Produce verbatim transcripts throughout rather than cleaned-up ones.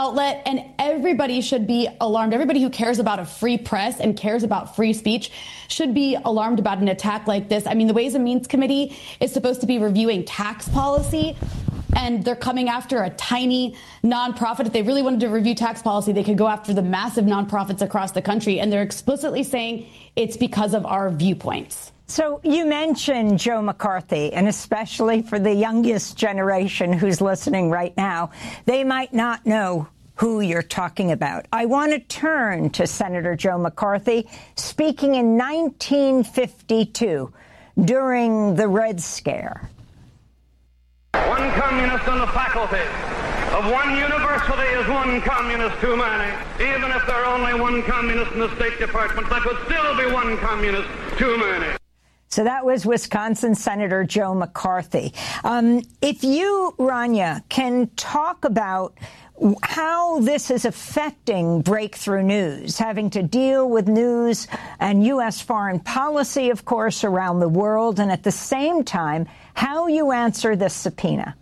outlet, and everybody should be alarmed. Everybody who cares about a free press and cares about free speech should be alarmed about an attack like this. I mean, the Ways and Means Committee is supposed to be reviewing tax policy, and they're coming after a tiny nonprofit. If they really wanted to review tax policy, they could go after the massive nonprofits across the country, and they're explicitly saying it's because of our viewpoints. So you mentioned Joe McCarthy, and especially for the youngest generation who's listening right now, they might not know who you're talking about. I want to turn to Senator Joe McCarthy, speaking in nineteen fifty-two during the Red Scare. One communist on the faculty of one university is one communist too many. Even if there are only one communist in the State Department, that would still be one communist too many. So that was Wisconsin Senator Joe McCarthy. Um, if you, Rania, can talk about how this is affecting Breakthrough News, having to deal with news and U S foreign policy, of course, around the world, and at the same time, how you answer this subpoena.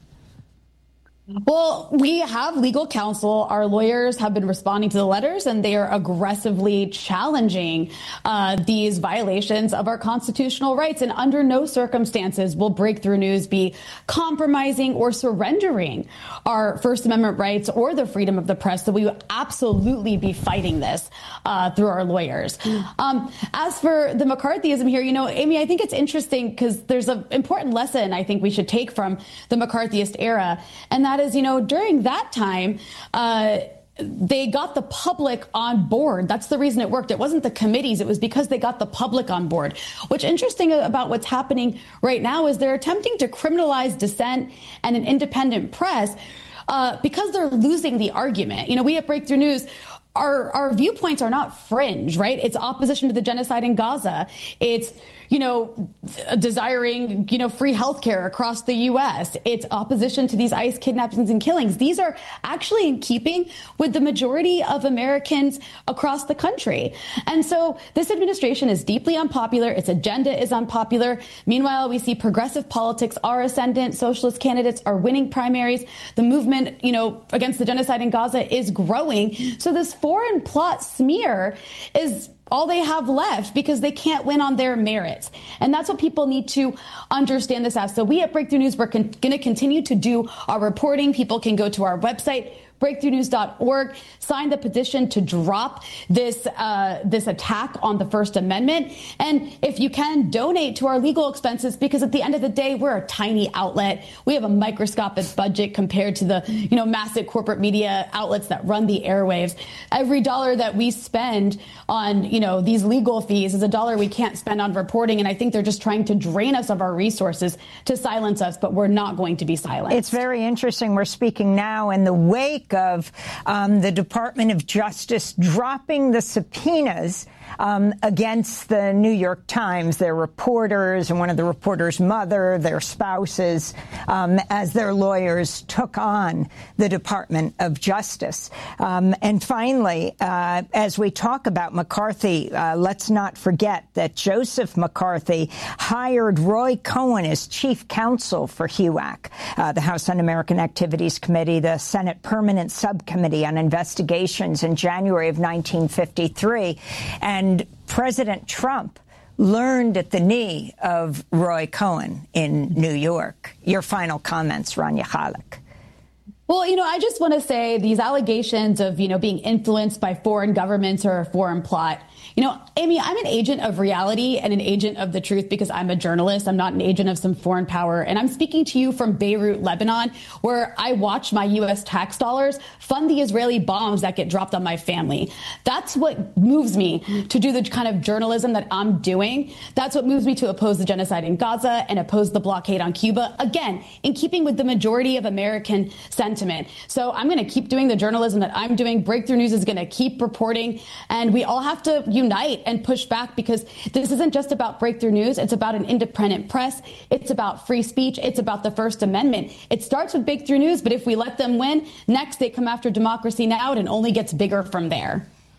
Well, we have legal counsel. Our lawyers have been responding to the letters, and they are aggressively challenging uh, these violations of our constitutional rights. And under no circumstances will Breakthrough News be compromising or surrendering our First Amendment rights or the freedom of the press. So we will absolutely be fighting this uh, through our lawyers. Um, as for the McCarthyism here, you know, Amy, I think it's interesting because there's an important lesson I think we should take from the McCarthyist era, and that is, you know, during that time, uh, they got the public on board. That's the reason it worked. It wasn't the committees. It was because they got the public on board. What's interesting about what's happening right now is they're attempting to criminalize dissent and an independent press uh, because they're losing the argument. You know, we at Breakthrough News, Our, our viewpoints are not fringe, right? It's opposition to the genocide in Gaza. It's, you know, desiring, you know, free health care across the U S. It's opposition to these ICE kidnappings and killings. These are actually in keeping with the majority of Americans across the country. And so this administration is deeply unpopular. Its agenda is unpopular. Meanwhile, we see progressive politics are ascendant. Socialist candidates are winning primaries. The movement, you know, against the genocide in Gaza is growing. So this foreign plot smear is all they have left because they can't win on their merits. And that's what people need to understand this as. So we at Breakthrough News, we're con- going to continue to do our reporting. People can go to our website, breakthrough news dot org, sign the petition to drop this uh, this attack on the First Amendment. And if you can, donate to our legal expenses, because at the end of the day, we're a tiny outlet. We have a microscopic budget compared to the, you know, massive corporate media outlets that run the airwaves. Every dollar that we spend on, you know, these legal fees is a dollar we can't spend on reporting. And I think they're just trying to drain us of our resources to silence us, but we're not going to be silenced. It's very interesting. We're speaking now in the wake of um, the Department of Justice dropping the subpoenas um, against the New York Times, their reporters, and one of the reporters' mother, their spouses, um, as their lawyers took on the Department of Justice. Um, and finally, uh, as we talk about McCarthy, uh, let's not forget that Joseph McCarthy hired Roy Cohn as chief counsel for H U A C, uh, the House Un-American Activities Committee, the Senate Permanent Subcommittee on Investigations, in January of nineteen fifty-three. And President Trump learned at the knee of Roy Cohn in New York. Your final comments, Rania Khalek. Well, you know, I just want to say these allegations of, you know, being influenced by foreign governments or a foreign plot. You know, Amy, I'm an agent of reality and an agent of the truth because I'm a journalist. I'm not an agent of some foreign power. And I'm speaking to you from Beirut, Lebanon, where I watch my U S tax dollars fund the Israeli bombs that get dropped on my family. That's what moves me to do the kind of journalism that I'm doing. That's what moves me to oppose the genocide in Gaza and oppose the blockade on Cuba, again, in keeping with the majority of American sentiment. So I'm going to keep doing the journalism that I'm doing. Breakthrough News is going to keep reporting, and we all have to unite and push back, because this isn't just about Breakthrough News. It's about an independent press. It's about free speech. It's about the First Amendment. It starts with Breakthrough News, but if we let them win, next they come after Democracy Now! And it only gets bigger from there.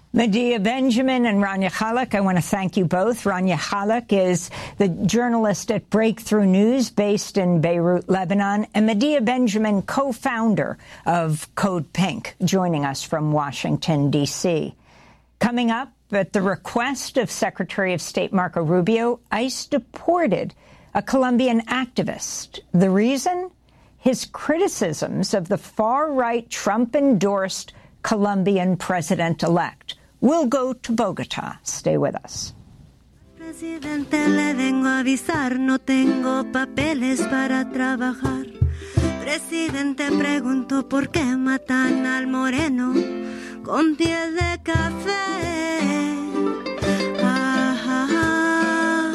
Medea Benjamin and Rania Khalek, I want to thank you both. Rania Khalek is the journalist at Breakthrough News based in Beirut, Lebanon, and Medea Benjamin, co-founder of Code Pink, joining us from Washington, D C. Coming up, at the request of Secretary of State Marco Rubio, ICE deported a Colombian activist. The reason? His criticisms of the far-right Trump-endorsed Colombian president-elect. We'll go to Bogota. Stay with us. Presidente, le vengo a avisar, no tengo papeles para trabajar. Presidente, pregunto por qué matan al moreno con piel de café. Ah, ah, ah.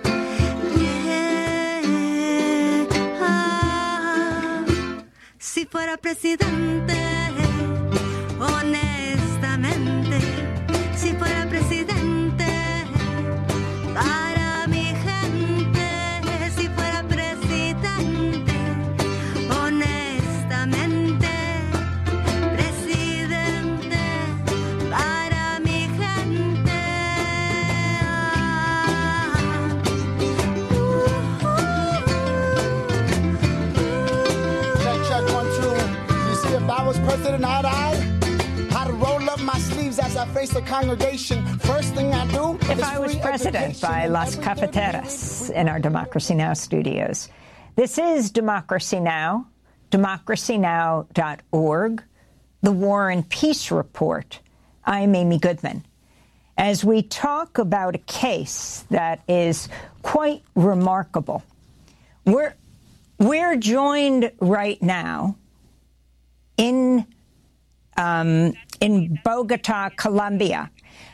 Yeah. Ah. Si fuera presidente, honestamente, si fuera presidente, para mi gente, si fuera presidente, honestamente, presidente, para mi gente. Uh, uh, uh, check, check, one, two. You see, if I was president, I'd, I'd roll up my sleeves as I face the congregation. First thing I do If I Was President by Las Cafeteras in our Democracy Now! Studios. This is Democracy Now!, democracy now dot org, the War and Peace Report. I'm Amy Goodman. As we talk about a case that is quite remarkable, we're, we're joined right now in Um, in Bogota, Colombia,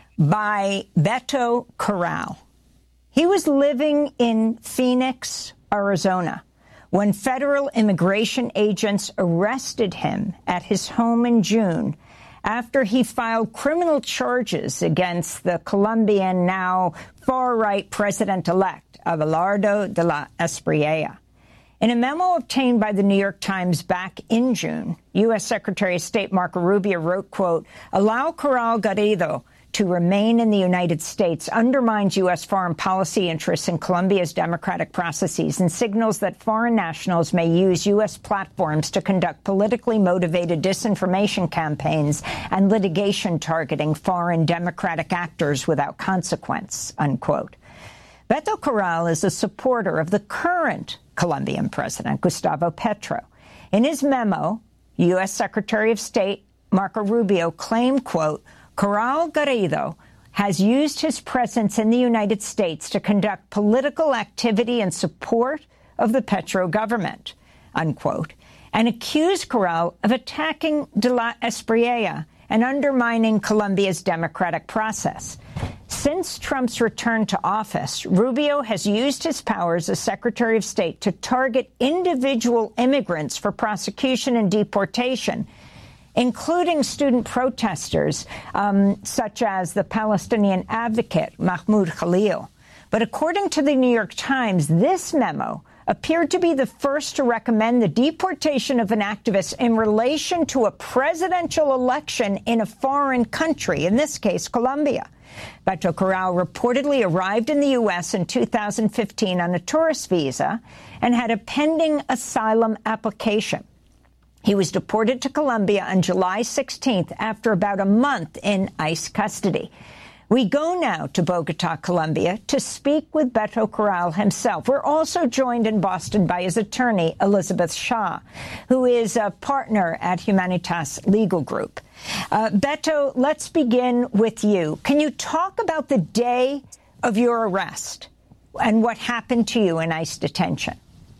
by Beto Corral. He was living in Phoenix, Arizona, when federal immigration agents arrested him at his home in June after he filed criminal charges against the Colombian, now far-right president-elect, Abelardo de la Espriella. In a memo obtained by the New York Times back in June, U S Secretary of State Marco Rubio wrote, quote, allow Corral Garrido to remain in the United States undermines U S foreign policy interests in Colombia's democratic processes and signals that foreign nationals may use U S platforms to conduct politically motivated disinformation campaigns and litigation targeting foreign democratic actors without consequence, unquote. Beto Corral is a supporter of the current Colombian president, Gustavo Petro. In his memo, U S Secretary of State Marco Rubio claimed, quote, Corral Garrido has used his presence in the United States to conduct political activity in support of the Petro government, unquote, and accused Corral of attacking de la Espriella and undermining Colombia's democratic process. Since Trump's return to office, Rubio has used his powers as Secretary of State to target individual immigrants for prosecution and deportation, including student protesters, um, such as the Palestinian advocate Mahmoud Khalil. But according to the New York Times, this memo appeared to be the first to recommend the deportation of an activist in relation to a presidential election in a foreign country, in this case, Colombia. Beto Corral reportedly arrived in the U S in two thousand fifteen on a tourist visa and had a pending asylum application. He was deported to Colombia on July sixteenth after about a month in ICE custody. We go now to Bogota, Colombia, to speak with Beto Corral himself. We're also joined in Boston by his attorney, Elizabeth Shaw, who is a partner at Humanitas Legal Group. Uh, Beto, let's begin with you. Can you talk about the day of your arrest and what happened to you in ICE detention?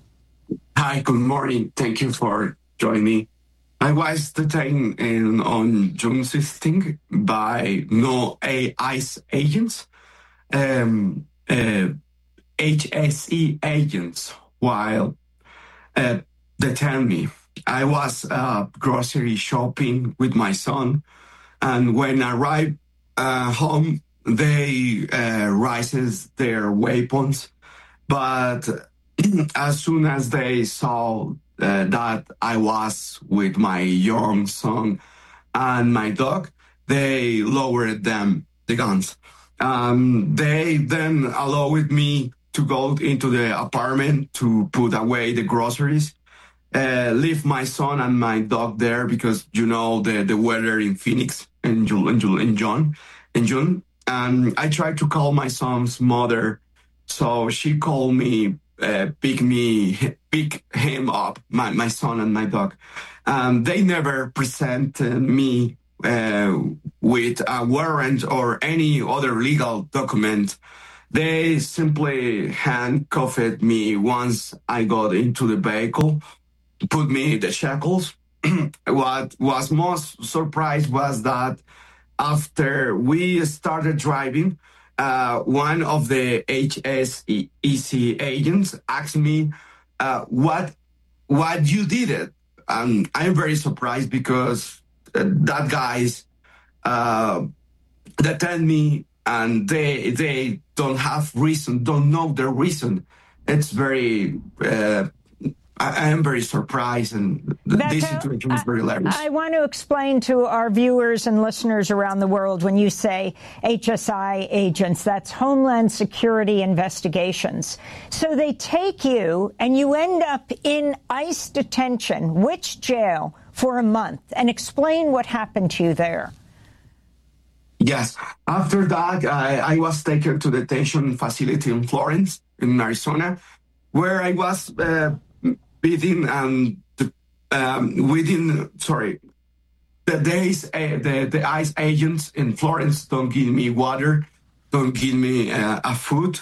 Hi, good morning. Thank you for joining me. I was detained in, on June sixteenth by no a ICE agents, um, uh, H S E agents, while uh, detained me. I was uh, grocery shopping with my son, and when I arrived uh, home, they uh, raises their weapons. But as soon as they saw uh, that I was with my young son and my dog, they lowered them, the guns. Um, they then allowed me to go into the apartment to put away the groceries, uh, leave my son and my dog there because, you know, the, the weather in Phoenix in June, in June, in June. In June. And I tried to call my son's mother. So she called me, uh, pick me, pick him up, my, my son and my dog. Um, they never presented me uh, with a warrant or any other legal document. They simply handcuffed me once I got into the vehicle, put me in the shackles. What was most surprised was that after we started driving, uh, one of the H S E C agents asked me, uh, what, what you did it? Um, I'm very surprised because uh, that guys uh, detained me and they they don't have reason, don't know the reason. It's very, uh, I, I am very surprised, and Beto, this situation is very hilarious. I, I want to explain to our viewers and listeners around the world, when you say H S I agents, that's Homeland Security Investigations. So they take you and you end up in ICE detention, which jail, for a month, and explain what happened to you there. Yes. After that, I, I was taken to the detention facility in Florence, in Arizona, where I was uh, beaten and um, within, sorry, the days, uh, the, the ICE agents in Florence don't give me water, don't give me uh, a food.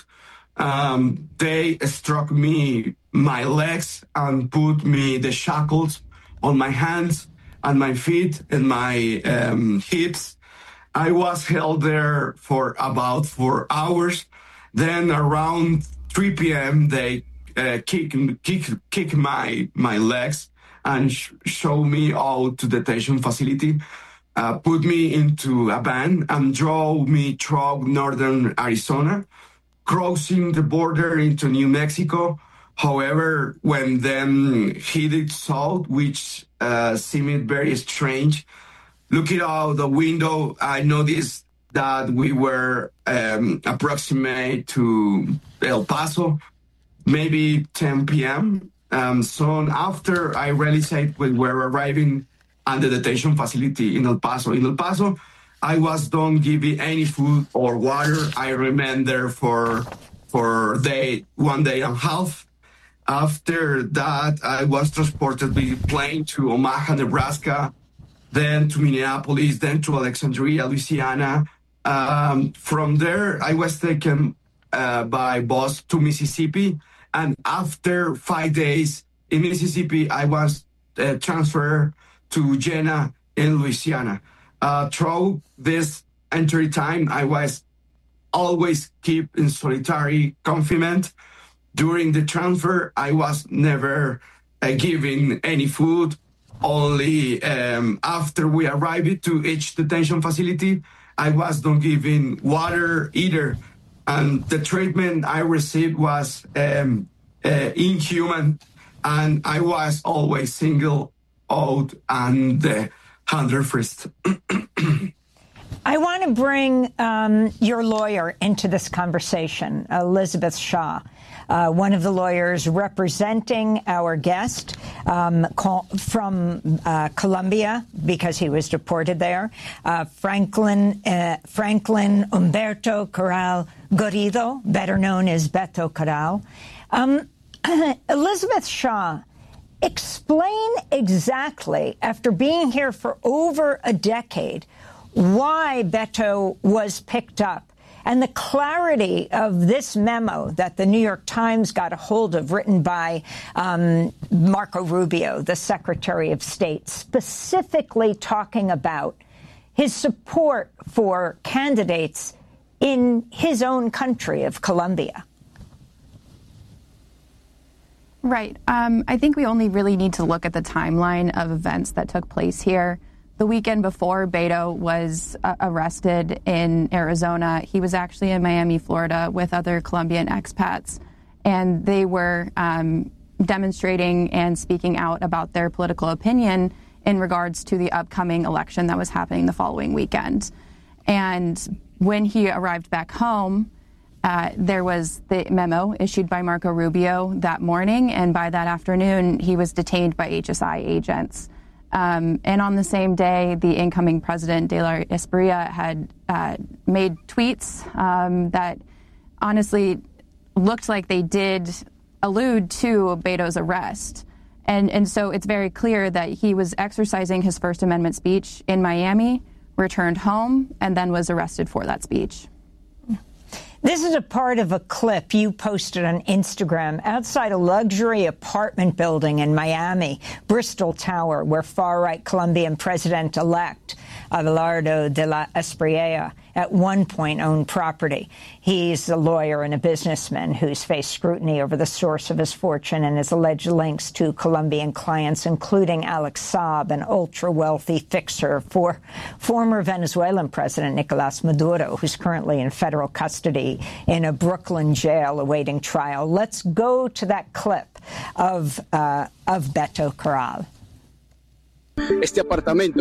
Um, they struck me, my legs, and put me the shackles on my hands and my feet and my um, hips. I was held there for about four hours. Then around three p.m., they uh, kick, kick, kick my, my legs and sh- show me out to the detention facility, uh, put me into a van and drove me through northern Arizona, crossing the border into New Mexico. However, when then headed south, which uh, seemed very strange, looking out the window, I noticed that we were um, approximate to El Paso, maybe ten p.m. Um, soon after, I realized we were arriving at the detention facility in El Paso. In El Paso, I was don't given any food or water. I remained there for for day one day and a half. After that, I was transported by plane to Omaha, Nebraska, then to Minneapolis, then to Alexandria, Louisiana. Um, from there, I was taken uh, by bus to Mississippi. And after five days in Mississippi, I was uh, transferred to Jena in Louisiana. Uh, through this entire time, I was always kept in solitary confinement. During the transfer, I was never uh, given any food. Only um, after we arrived to each detention facility, I was not given water either. And the treatment I received was um, uh, inhuman. And I was always singled out and uh, under first. I want to bring um, your lawyer into this conversation, Elizabeth Shaw, uh, one of the lawyers representing our guest um, from uh, Colombia, because he was deported there, uh, Franklin uh, Franklin Humberto Corral Garrido, better known as Beto Corral. Um, Elizabeth Shaw, explain exactly, after being here for over a decade, why Beto was picked up, and the clarity of this memo that the New York Times got a hold of, written by um, Marco Rubio, the Secretary of State, specifically talking about his support for candidates in his own country of Colombia. Right. Um, I think we only really need to look at the timeline of events that took place here. The weekend before Beto was uh, arrested in Arizona, he was actually in Miami, Florida, with other Colombian expats, and they were um, demonstrating and speaking out about their political opinion in regards to the upcoming election that was happening the following weekend. And when he arrived back home, uh, there was the memo issued by Marco Rubio that morning, and by that afternoon, he was detained by H S I agents. Um, and on the same day, the incoming president, De La Espriella, had uh, made tweets um, that honestly looked like they did allude to Beto's arrest. And, and so it's very clear that he was exercising his First Amendment speech in Miami, returned home, and then was arrested for that speech. This is a part of a clip you posted on Instagram outside a luxury apartment building in Miami, Bristol Tower, where far-right Colombian president-elect Abelardo de la Espriella at one point owned property. He's a lawyer and a businessman who's faced scrutiny over the source of his fortune and his alleged links to Colombian clients, including Alex Saab, an ultra-wealthy fixer for former Venezuelan President Nicolas Maduro, who's currently in federal custody in a Brooklyn jail awaiting trial. Let's go to that clip of, uh, of Beto Corral. This apartment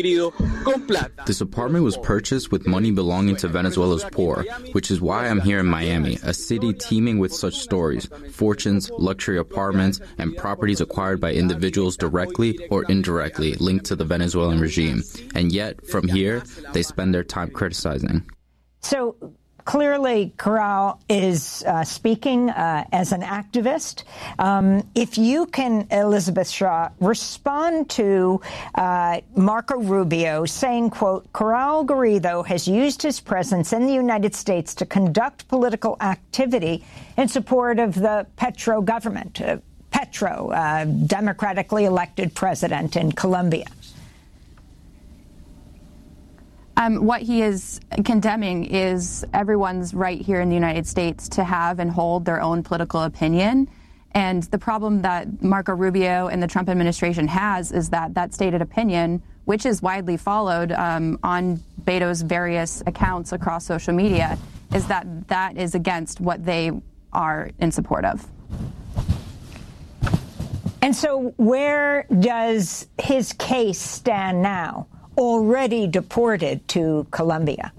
was purchased with money belonging to Venezuela's poor, which is why I'm here in Miami, a city teeming with such stories, fortunes, luxury apartments, and properties acquired by individuals directly or indirectly linked to the Venezuelan regime. And yet, from here, they spend their time criticizing. So clearly, Corral is uh, speaking uh, as an activist. Um, if you can, Elizabeth Shaw, respond to uh, Marco Rubio saying, quote, Corral Garrido has used his presence in the United States to conduct political activity in support of the Petro government, uh, Petro, uh, democratically elected president in Colombia. Um, what he is condemning is everyone's right here in the United States to have and hold their own political opinion. And the problem that Marco Rubio and the Trump administration has is that that stated opinion, which is widely followed um, on Beto's various accounts across social media, is that that is against what they are in support of. And so where does his case stand now? Already deported to Colombia.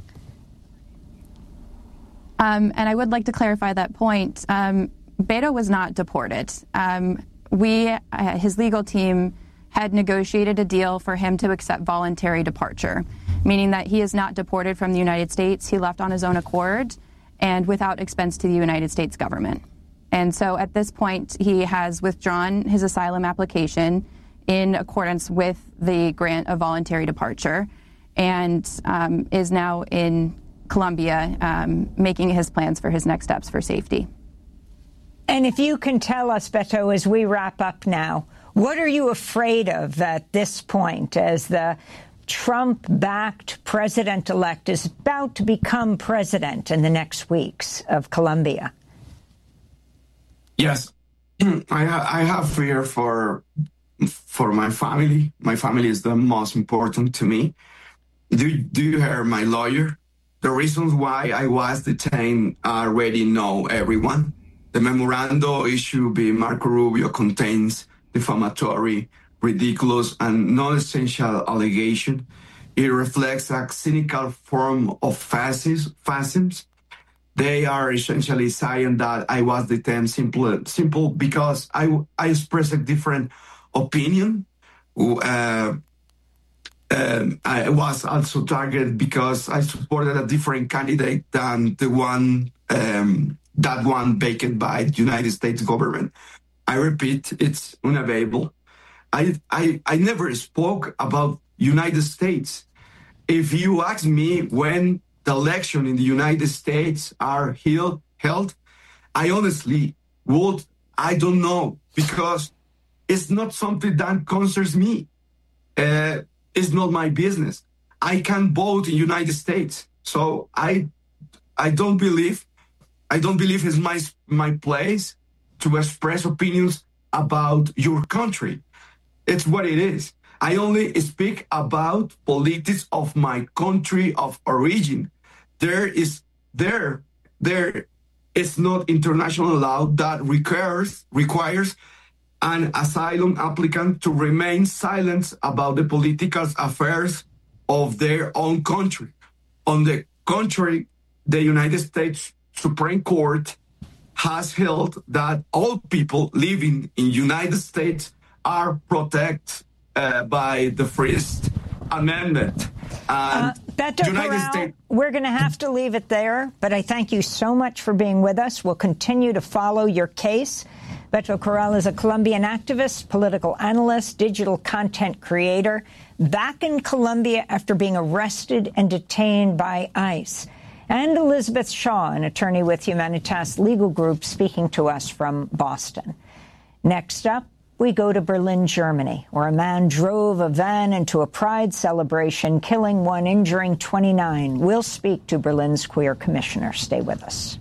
Um, and I would like to clarify that point. Um, Beto was not deported. Um, we, uh, his legal team, had negotiated a deal for him to accept voluntary departure, meaning that he is not deported from the United States. He left on his own accord and without expense to the United States government. And so at this point, he has withdrawn his asylum application in accordance with the grant of voluntary departure, and um, is now in Colombia um, making his plans for his next steps for safety. And if you can tell us, Beto, as we wrap up now, what are you afraid of at this point as the Trump-backed president-elect is about to become president in the next weeks of Colombia? Yes, I, ha- I have fear for for my family. My family is the most important to me. Do, do you hear my lawyer? The reasons why I was detained I already know everyone. The memorandum issued by Marco Rubio contains defamatory, ridiculous, and non-essential allegation. It reflects a cynical form of fascism. fascism. They are essentially saying that I was detained simple, simple because I, I expressed a different opinion. Uh, um, I was also targeted because I supported a different candidate than the one um, that one backed by the United States government. I repeat, it's unavailable. I I I never spoke about United States. If you ask me when the election in the United States are held, held, I honestly would, I don't know, because it's not something that concerns me. Uh, it's not my business. I can vote in the United States. So I I don't believe, I don't believe it's my, my place to express opinions about your country. It's what it is. I only speak about politics of my country of origin. There is, there, there is not international law that requires, requires an asylum applicant to remain silent about the political affairs of their own country. On the contrary, the United States Supreme Court has held that all people living in United States are protected uh, by the First Amendment. Uh, Beto Corral, we're going to have to leave it there, but I thank you so much for being with us. We'll continue to follow your case. Beto Corral is a Colombian activist, political analyst, digital content creator, back in Colombia after being arrested and detained by ICE. And Elizabeth Shaw, an attorney with Humanitas Legal Group, speaking to us from Boston. Next up, we go to Berlin, Germany, where a man drove a van into a pride celebration, killing one, injuring twenty-nine. We'll speak to Berlin's queer commissioner. Stay with us.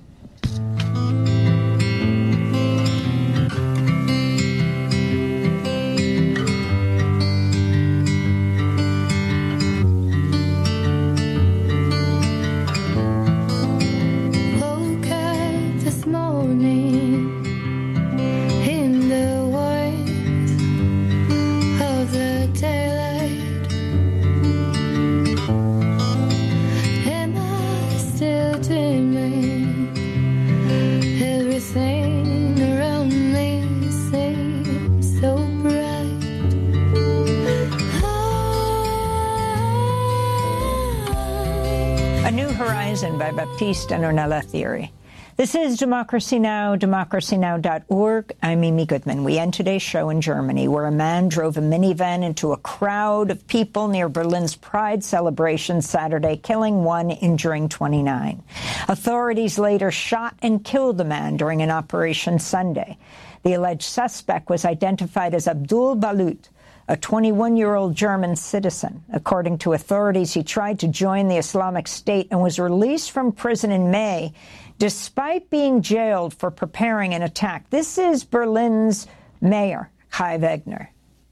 By Baptiste and Ornella Thierry. This is Democracy Now!, democracy now dot org. I'm Amy Goodman. We end today's show in Germany, where a man drove a minivan into a crowd of people near Berlin's Pride celebration Saturday, killing one, injuring twenty-nine. Authorities later shot and killed the man during an operation Sunday. The alleged suspect was identified as Abdul Balut, a twenty-one-year-old German citizen. According to authorities, he tried to join the Islamic State and was released from prison in May, despite being jailed for preparing an attack. This is Berlin's mayor, Kai Wegner.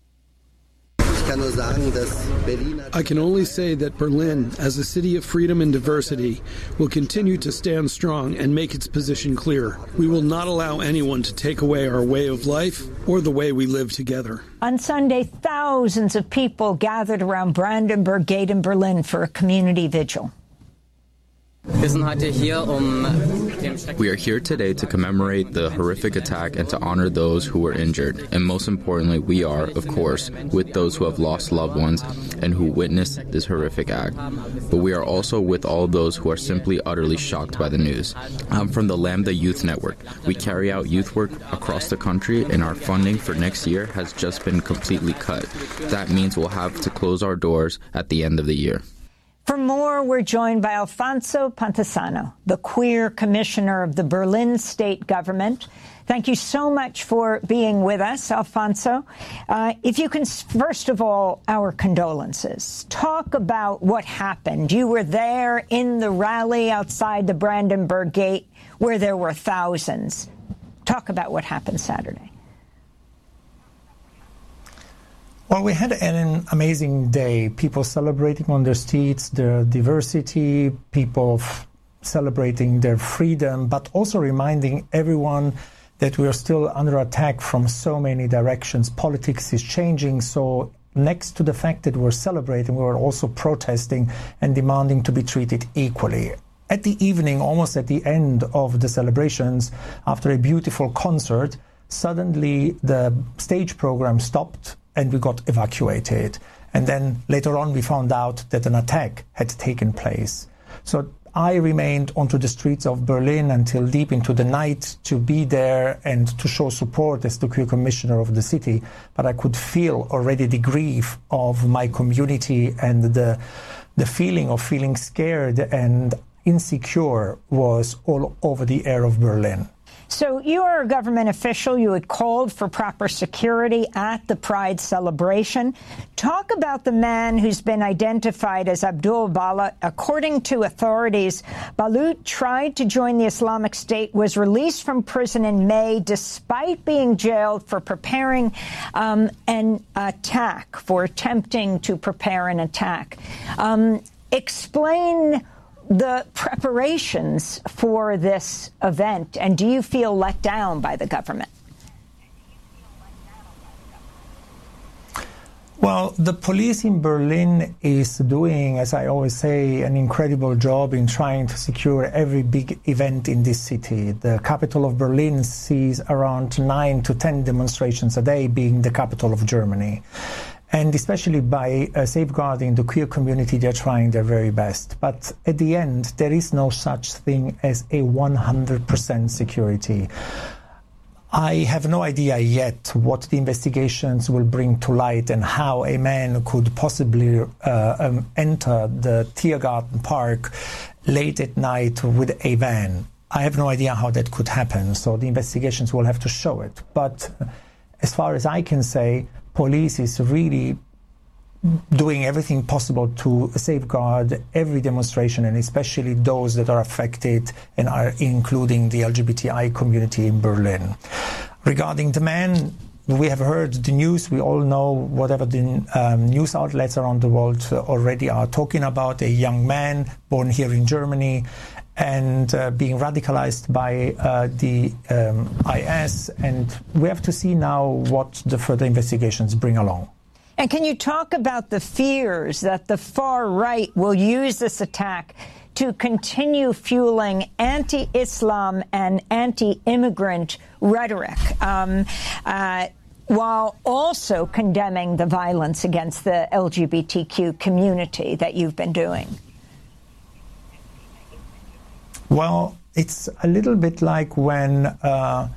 I can only say that Berlin, as a city of freedom and diversity, will continue to stand strong and make its position clear. We will not allow anyone to take away our way of life or the way we live together. On Sunday, thousands of people gathered around Brandenburg Gate in Berlin for a community vigil. We are here today to commemorate the horrific attack and to honor those who were injured. And most importantly, we are, of course, with those who have lost loved ones and who witnessed this horrific act. But we are also with all those who are simply utterly shocked by the news. I'm from the Lambda Youth Network. We carry out youth work across the country, and our funding for next year has just been completely cut. That means we'll have to close our doors at the end of the year. For more, we're joined by Alfonso Pantassano, the queer commissioner of the Berlin state government. Thank you so much for being with us, Alfonso. Uh, if you can, first of all, our condolences. Talk about what happened. You were there in the rally outside the Brandenburg Gate where there were thousands. Talk about what happened Saturday. Well, we had an amazing day. People celebrating on their streets their diversity, people celebrating their freedom, but also reminding everyone that we are still under attack from so many directions. Politics is changing, so next to the fact that we're celebrating, we were also protesting and demanding to be treated equally. At the evening, almost at the end of the celebrations, after a beautiful concert, suddenly the stage program stopped and we got evacuated. And then later on we found out that an attack had taken place. So I remained onto the streets of Berlin until deep into the night to be there and to show support as the queer commissioner of the city. But I could feel already the grief of my community, and the, the feeling of feeling scared and insecure was all over the air of Berlin. So you are a government official. You had called for proper security at the Pride celebration. Talk about the man who's been identified as Abdul Balut. According to authorities, Balut tried to join the Islamic State, was released from prison in May despite being jailed for preparing um, an attack, for attempting to prepare an attack. Um, explain the preparations for this event, and do you feel let down by the government? Well, the police in Berlin is doing, as I always say, an incredible job in trying to secure every big event in this city. The capital of Berlin sees around nine to ten demonstrations a day, being the capital of Germany. And especially by uh, safeguarding the queer community, they're trying their very best. But at the end, there is no such thing as a one hundred percent security. I have no idea yet what the investigations will bring to light and how a man could possibly uh, um, enter the Tiergarten Park late at night with a van. I have no idea how that could happen, so the investigations will have to show it. But as far as I can say, police is really doing everything possible to safeguard every demonstration, and especially those that are affected and are including the L G B T I community in Berlin. Regarding the man, we have heard the news. We all know whatever the um, news outlets around the world already are talking about, a young man born here in Germany and uh, being radicalized by uh, the um, I S. And we have to see now what the further investigations bring along. And can you talk about the fears that the far right will use this attack to continue fueling anti-Islam and anti-immigrant rhetoric, um, uh, while also condemning the violence against the L G B T Q community that you've been doing? Well, it's a little bit like when uh,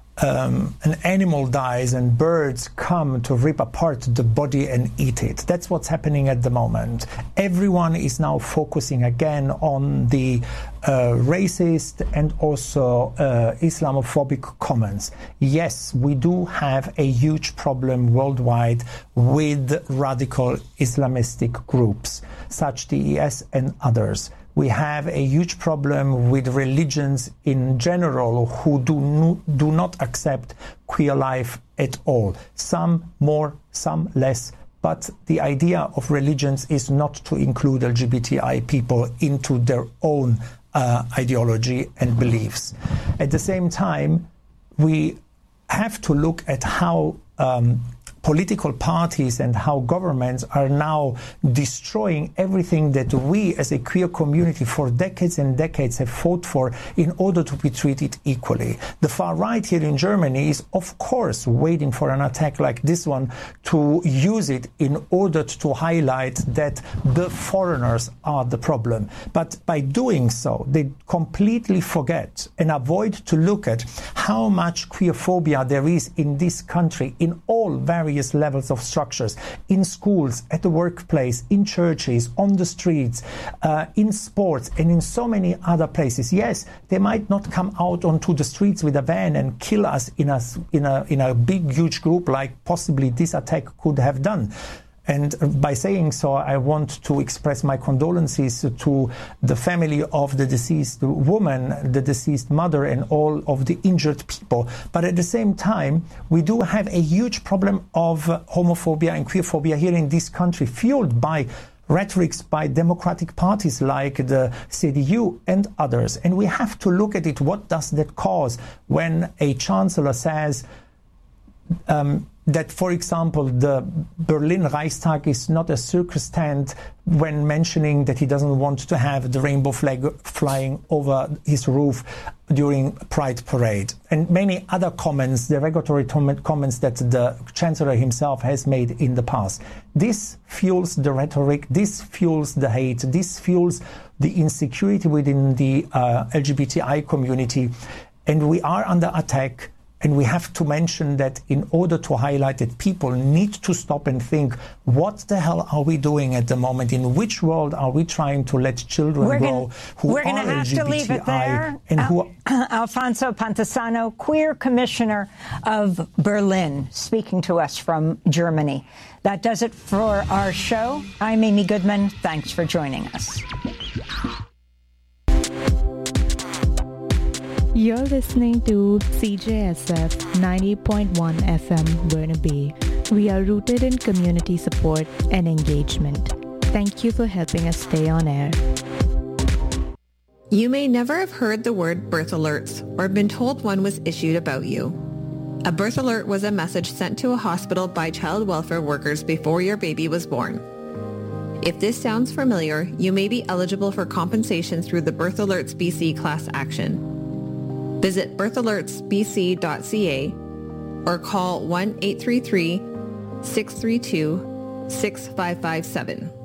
Um, an animal dies and birds come to rip apart the body and eat it. That's what's happening at the moment. Everyone is now focusing again on the uh, racist and also uh, Islamophobic comments. Yes, we do have a huge problem worldwide with radical Islamistic groups, such the I S and others. We have a huge problem with religions in general who do, no, do not accept queer life at all. Some more, some less. But the idea of religions is not to include L G B T I people into their own uh, ideology and beliefs. At the same time, we have to look at how um, political parties and how governments are now destroying everything that we as a queer community for decades and decades have fought for in order to be treated equally. The far right here in Germany is of course waiting for an attack like this one to use it in order to highlight that the foreigners are the problem. But by doing so, they completely forget and avoid to look at how much queerphobia there is in this country in all various levels of structures, in schools, at the workplace, in churches, on the streets, uh, in sports, and in so many other places. Yes, they might not come out onto the streets with a van and kill us in a, in a, in a big, huge group like possibly this attack could have done. And by saying so, I want to express my condolences to the family of the deceased woman, the deceased mother, and all of the injured people. But at the same time, we do have a huge problem of homophobia and queerphobia here in this country, fueled by rhetorics by democratic parties like the C D U and others. And we have to look at it. What does that cause when a chancellor says um, that, for example, the Berlin Reichstag is not a circus tent when mentioning that he doesn't want to have the rainbow flag flying over his roof during Pride Parade. And many other comments, derogatory comments that the Chancellor himself has made in the past. This fuels the rhetoric, this fuels the hate, this fuels the insecurity within the uh, L G B T I community. And we are under attack. And we have to mention that in order to highlight that people need to stop and think, what the hell are we doing at the moment? In which world are we trying to let children we're grow gonna, who we're are gonna have L G B T I? to leave it there. And Al- who are- Alfonso Pantassano, Queer Commissioner of Berlin, speaking to us from Germany. That does it for our show. I'm Amy Goodman. Thanks for joining us. You're listening to C J S F ninety point one F M Burnaby. We are rooted in community support and engagement. Thank you for helping us stay on air. You may never have heard the word birth alerts or been told one was issued about you. A birth alert was a message sent to a hospital by child welfare workers before your baby was born. If this sounds familiar, you may be eligible for compensation through the Birth Alerts B C class action. Visit birth alerts b c dot c a or call one eight three three, six three two, six five five seven.